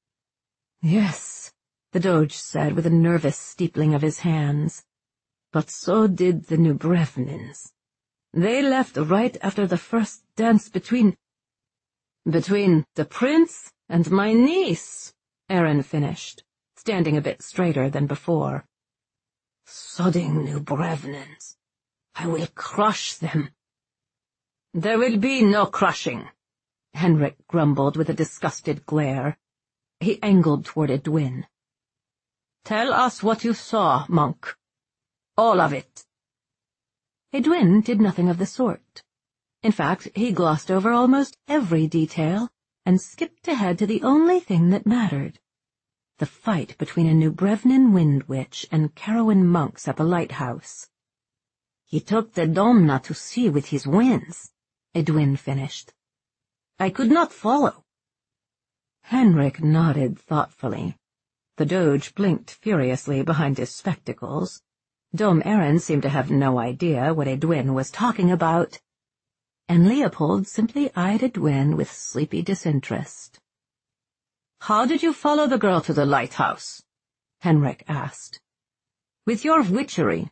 "Yes," the Doge said with a nervous steepling of his hands. "But so did the Nubrevnins. They left right after the first dance between—" "Between the prince and my niece," Aaron finished, standing a bit straighter than before. "Sodding Nubrevnins. I will crush them." "There will be no crushing," Henrik grumbled with a disgusted glare. He angled toward Edwin. "Tell us what you saw, monk. All of it." Edwin did nothing of the sort. In fact, he glossed over almost every detail and skipped ahead to the only thing that mattered. The fight between a Nubrevnin wind witch and Karawan monks at the lighthouse. "He took the Domna to sea with his winds," Edwin finished. "I could not follow." Henrik nodded thoughtfully. The Doge blinked furiously behind his spectacles. Dom Aaron seemed to have no idea what Edwin was talking about, and Leopold simply eyed Edwin with sleepy disinterest. "How did you follow the girl to the lighthouse?" Henrik asked. "With your witchery."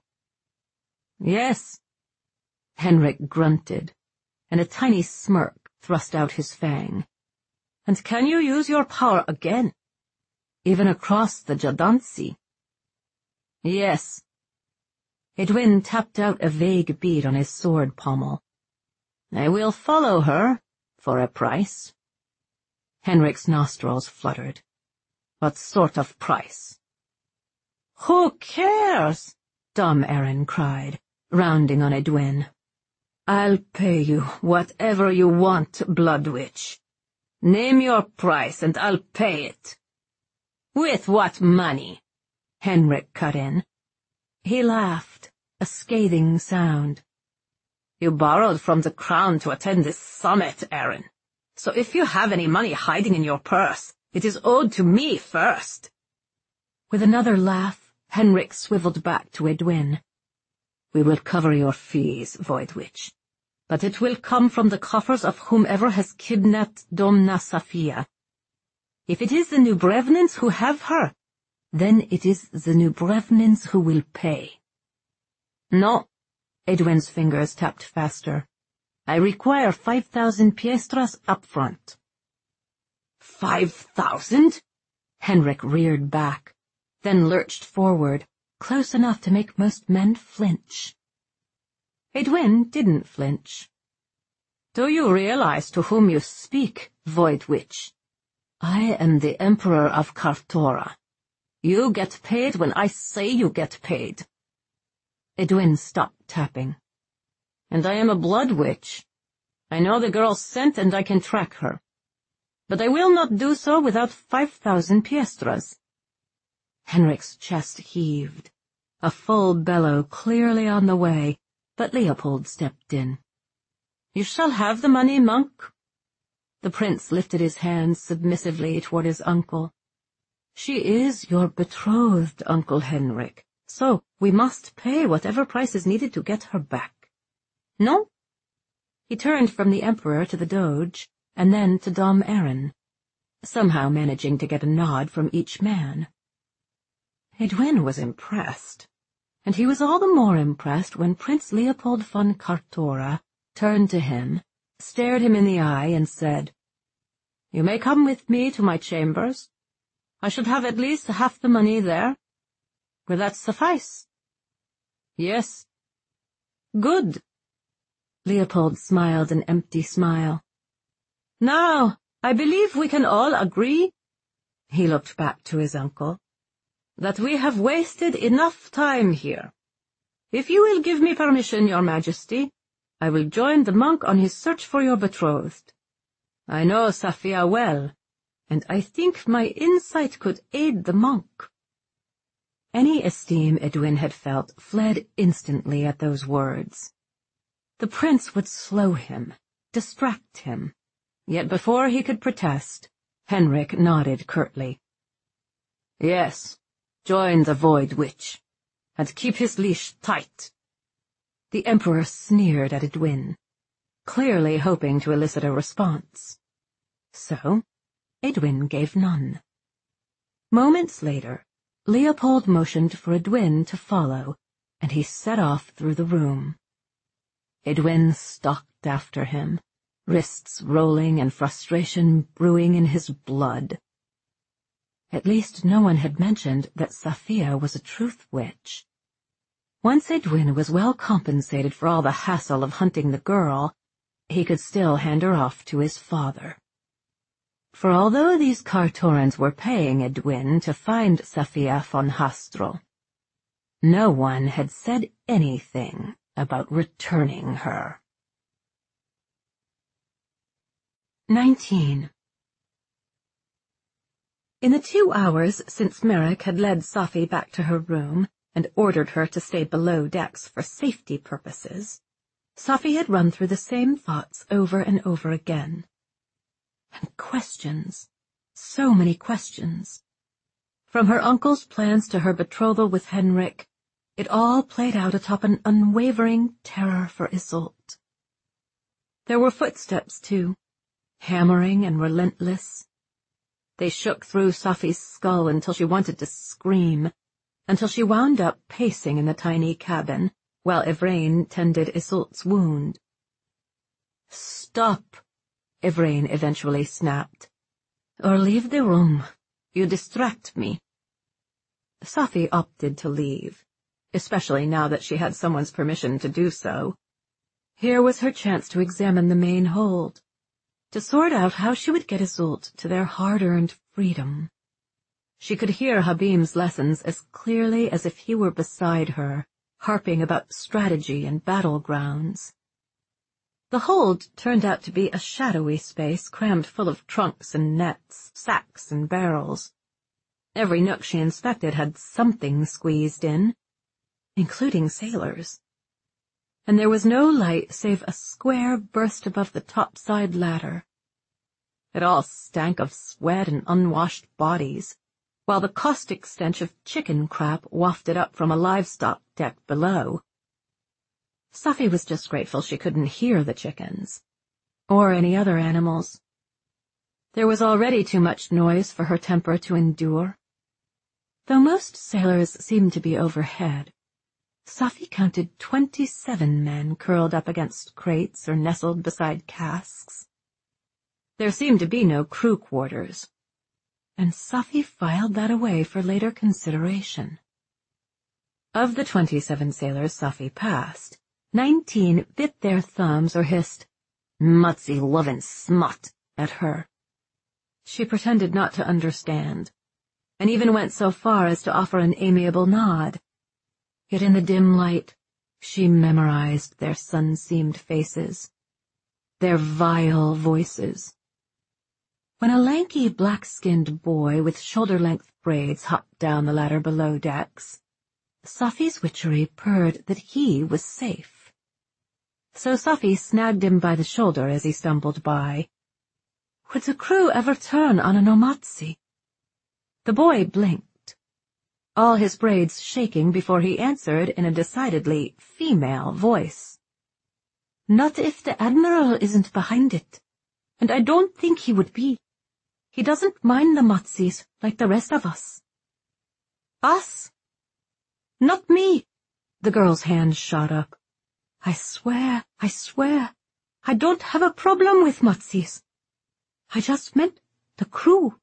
"Yes." Henrik grunted, and a tiny smirk thrust out his fang. "And can you use your power again? Even across the Jadantsi?" "Yes." Edwin tapped out a vague bead on his sword pommel. "I will follow her, for a price." Henrik's nostrils fluttered. "What sort of price?" "Who cares?" Dom Aaron cried, rounding on Edwin. "I'll pay you whatever you want, Blood Witch. Name your price and I'll pay it." "With what money?" Henrik cut in. He laughed, a scathing sound. "You borrowed from the crown to attend this summit, Aaron. So if you have any money hiding in your purse, it is owed to me first." With another laugh, Henrik swiveled back to Edwin. "We will cover your fees, Void Witch, but it will come from the coffers of whomever has kidnapped Domna Safia. If it is the New Brevnins who have her, then it is the New Brevnins who will pay." "No." Edwin's fingers tapped faster. "I require five thousand piastras up front." Five thousand? Henrik reared back, then lurched forward, close enough to make most men flinch. Edwin didn't flinch. "Do you realize to whom you speak, Void Witch? I am the Emperor of Kartora. You get paid when I say you get paid." Edwin stopped tapping. "And I am a Blood Witch. I know the girl's scent and I can track her. But I will not do so without five thousand piastras." Henrik's chest heaved, a full bellow clearly on the way, but Leopold stepped in. "You shall have the money, monk." The prince lifted his hands submissively toward his uncle. "She is your betrothed, Uncle Henrik, so we must pay whatever price is needed to get her back. No?" He turned from the Emperor to the Doge, and then to Dom Aaron, somehow managing to get a nod from each man. Edwin was impressed, and he was all the more impressed when Prince Leopold von Kartora turned to him, stared him in the eye, and said, "You may come with me to my chambers. I should have at least half the money there. Will that suffice?" "Yes." "Good." Leopold smiled an empty smile. "Now, I believe we can all agree," he looked back to his uncle, "that we have wasted enough time here. If you will give me permission, Your Majesty, I will join the monk on his search for your betrothed. I know Safia well, and I think my insight could aid the monk." Any esteem Edwin had felt fled instantly at those words. The prince would slow him, distract him, yet before he could protest, Henrik nodded curtly. "Yes, join the Void Witch, and keep his leash tight." The Emperor sneered at Edwin, clearly hoping to elicit a response. So, Edwin gave none. Moments later, Leopold motioned for Edwin to follow, and he set off through the room. Edwin stalked after him, wrists rolling and frustration brewing in his blood. At least no one had mentioned that Safia was a truth witch. Once Edwin was well compensated for all the hassle of hunting the girl, he could still hand her off to his father. For although these Kartorans were paying Edwin to find Safia von Hastro, no one had said anything about returning her. nineteen. In the two hours since Merrick had led Safi back to her room and ordered her to stay below decks for safety purposes, Safi had run through the same thoughts over and over again. And questions, so many questions. From her uncle's plans to her betrothal with Henrik, it all played out atop an unwavering terror for Iseult. There were footsteps, too, hammering and relentless. They shook through Safie's skull until she wanted to scream, until she wound up pacing in the tiny cabin, while Yvraine tended Iseult's wound. "Stop," Yvraine eventually snapped. "Or leave the room. You distract me." Safie opted to leave, especially now that she had someone's permission to do so. Here was her chance to examine the main hold, to sort out how she would get Iseult to their hard-earned freedom. She could hear Habim's lessons as clearly as if he were beside her, harping about strategy and battlegrounds. The hold turned out to be a shadowy space crammed full of trunks and nets, sacks and barrels. Every nook she inspected had something squeezed in, including sailors. And there was no light save a square burst above the topside ladder. It all stank of sweat and unwashed bodies, while the caustic stench of chicken crap wafted up from a livestock deck below. Safie was just grateful she couldn't hear the chickens, or any other animals. There was already too much noise for her temper to endure. Though most sailors seemed to be overhead, Safie counted twenty-seven men curled up against crates or nestled beside casks. There seemed to be no crew quarters, and Safie filed that away for later consideration. Of the twenty-seven sailors Safie passed, nineteen bit their thumbs or hissed, "Mutsy lovin' smut," at her. She pretended not to understand, and even went so far as to offer an amiable nod. Yet in the dim light, she memorized their sun-seamed faces, their vile voices. When a lanky, black-skinned boy with shoulder-length braids hopped down the ladder below decks, Safie's witchery purred that he was safe. So Safie snagged him by the shoulder as he stumbled by. Would the crew ever turn on an Omatsi? The boy blinked, all his braids shaking before he answered in a decidedly female voice. "Not if the Admiral isn't behind it, and I don't think he would be. He doesn't mind the Matsis like the rest of us." "Us? Not me." The girl's hand shot up. "I swear, I swear, I don't have a problem with Matsis. I just meant the crew."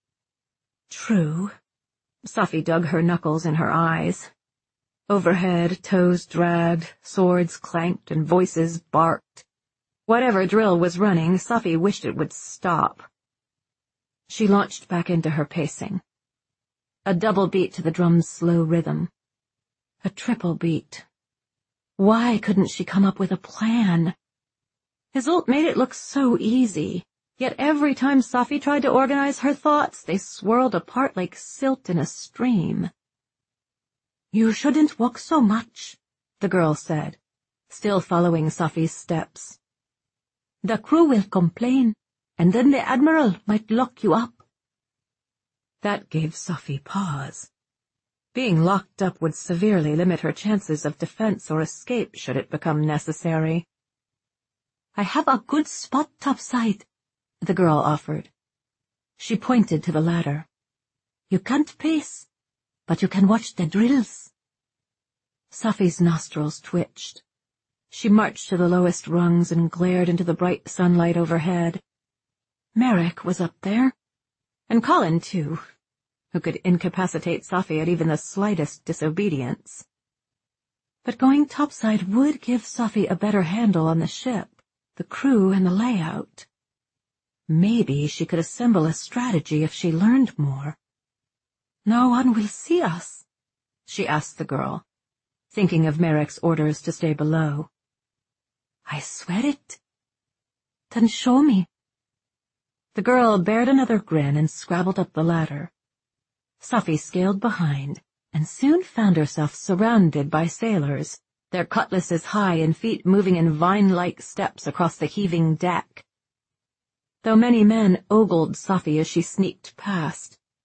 True. Safie dug her knuckles in her eyes. Overhead, toes dragged, swords clanked, and voices barked. Whatever drill was running, Safie wished it would stop. She launched back into her pacing. A double beat to the drum's slow rhythm. A triple beat. Why couldn't she come up with a plan? Iseult made it look so easy, yet every time Safie tried to organize her thoughts, they swirled apart like silt in a stream. "You shouldn't walk so much," the girl said, still following Safie's steps. "The crew will complain, and then the Admiral might lock you up." That gave Safie pause. Being locked up would severely limit her chances of defense or escape should it become necessary. "I have a good spot topside," the girl offered. She pointed to the ladder. "You can't pace, but you can watch the drills." Safie's nostrils twitched. She marched to the lowest rungs and glared into the bright sunlight overhead. Merrick was up there, and Colin, too, who could incapacitate Safie at even the slightest disobedience. But going topside would give Safie a better handle on the ship, the crew, and the layout. Maybe she could assemble a strategy if she learned more. "No one will see us?" she asked the girl, thinking of Merrick's orders to stay below. "I swear it." "Then show me." The girl bared another grin and scrabbled up the ladder. Safie scaled behind, and soon found herself surrounded by sailors, their cutlasses high and feet moving in vine-like steps across the heaving deck. Though many men ogled Safie as she sneaked past,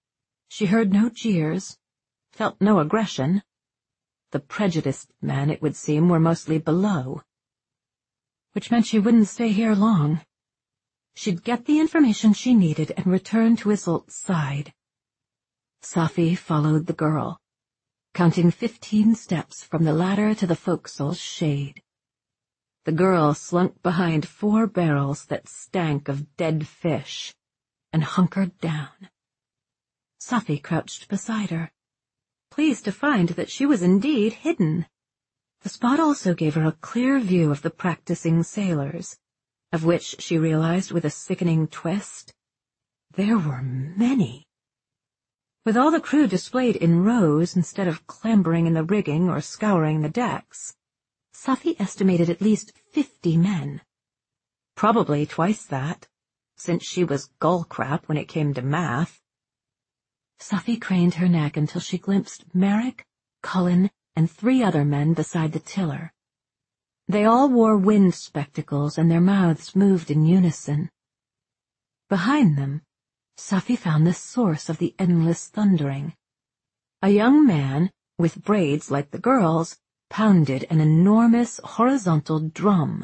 She heard no jeers, felt no aggression. The prejudiced men, it would seem, were mostly below. Which meant she wouldn't stay here long. She'd get the information she needed and return to Isolt's side. Safi followed the girl, counting fifteen steps from the ladder to the forecastle's shade. The girl slunk behind four barrels that stank of dead fish and hunkered down. Safi crouched beside her, pleased to find that she was indeed hidden. The spot also gave her a clear view of the practicing sailors, of which she realized with a sickening twist, there were many. With all the crew displayed in rows instead of clambering in the rigging or scouring the decks, Safi estimated at least fifty men. Probably twice that, since she was gull crap when it came to math. Safi craned her neck until she glimpsed Merrick, Cullen, and three other men beside the tiller. They all wore wind spectacles and their mouths moved in unison. Behind them, Safi found the source of the endless thundering. A young man, with braids like the girl's, pounded an enormous horizontal drum.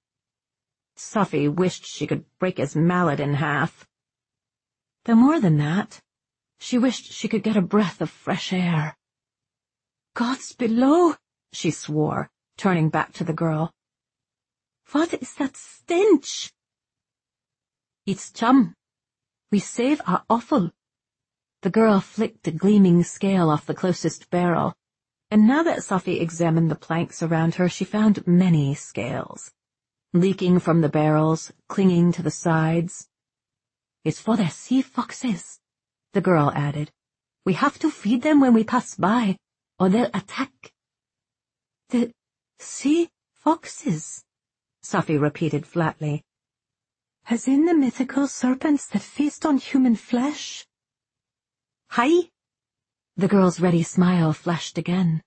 Safi wished she could break his mallet in half. Though more than that, she wished she could get a breath of fresh air. "Gods below," she swore, turning back to the girl. "What is that stench?" "It's chum. We save our offal." The girl flicked a gleaming scale off the closest barrel, and now that Safi examined the planks around her, she found many scales, leaking from the barrels, clinging to the sides. "It's for their sea foxes," the girl added. "We have to feed them when we pass by, or they'll attack." "The sea foxes," Safi repeated flatly. "As in the mythical serpents that feast on human flesh?" "Hi!" The girl's ready smile flashed again.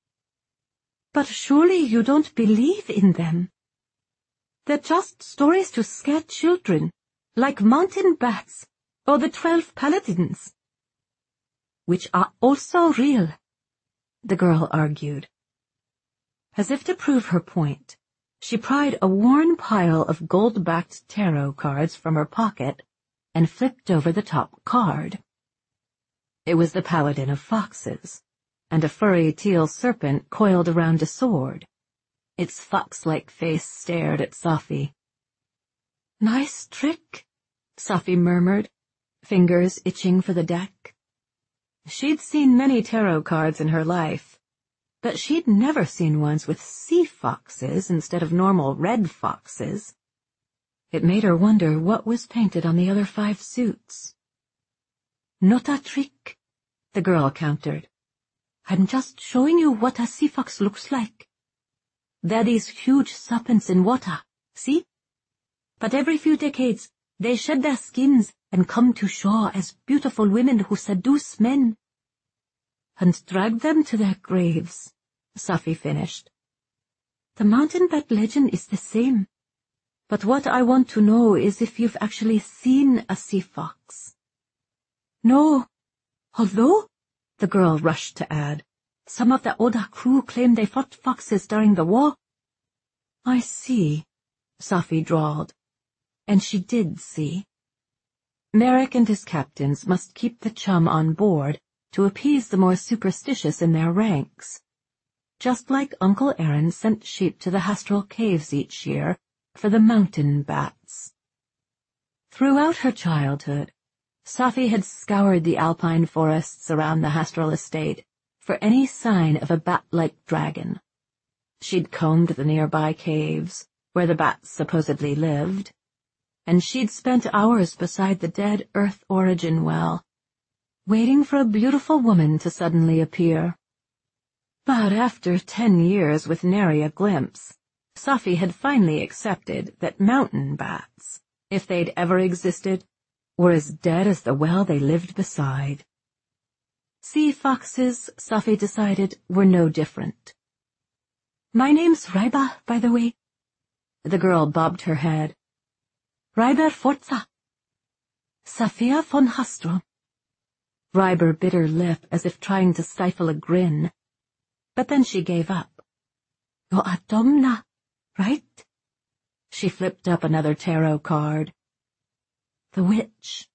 "But surely you don't believe in them? They're just stories to scare children, like mountain bats or the twelve paladins." "Which are also real," the girl argued. As if to prove her point, she pried a worn pile of gold-backed tarot cards from her pocket and flipped over the top card. It was the Paladin of Foxes, and a furry teal serpent coiled around a sword. Its fox-like face stared at Safi. "Nice trick," Safi murmured, fingers itching for the deck. She'd seen many tarot cards in her life, but she'd never seen ones with sea foxes instead of normal red foxes. It made her wonder what was painted on the other five suits. "Not a trick," the girl countered. "I'm just showing you what a sea fox looks like. They're these huge serpents in water, see? But every few decades, they shed their skins and come to shore as beautiful women who seduce men." "And drag them to their graves," Safi finished. "The mountain bat legend is the same. But what I want to know is if you've actually seen a sea fox." "No. Although," the girl rushed to add, "some of the Oda crew claim they fought foxes during the war." "I see," Safi drawled. And she did see. Merrick and his captains must keep the chum on board to appease the more superstitious in their ranks, just like Uncle Aaron sent sheep to the Hastral Caves each year for the mountain bats. Throughout her childhood, Safi had scoured the alpine forests around the Hastral estate for any sign of a bat-like dragon. She'd combed the nearby caves, where the bats supposedly lived, and she'd spent hours beside the dead Earth Origin well, waiting for a beautiful woman to suddenly appear. But after ten years with nary a glimpse, Safi had finally accepted that mountain bats, if they'd ever existed, were as dead as the well they lived beside. Sea foxes, Safi decided, were no different. "My name's Ryba, by the way." The girl bobbed her head. "Ryber Forza. Safia von Hastro." Ryber bit her lip as if trying to stifle a grin. But then she gave up. Go a domna, right? She flipped up another tarot card. The witch.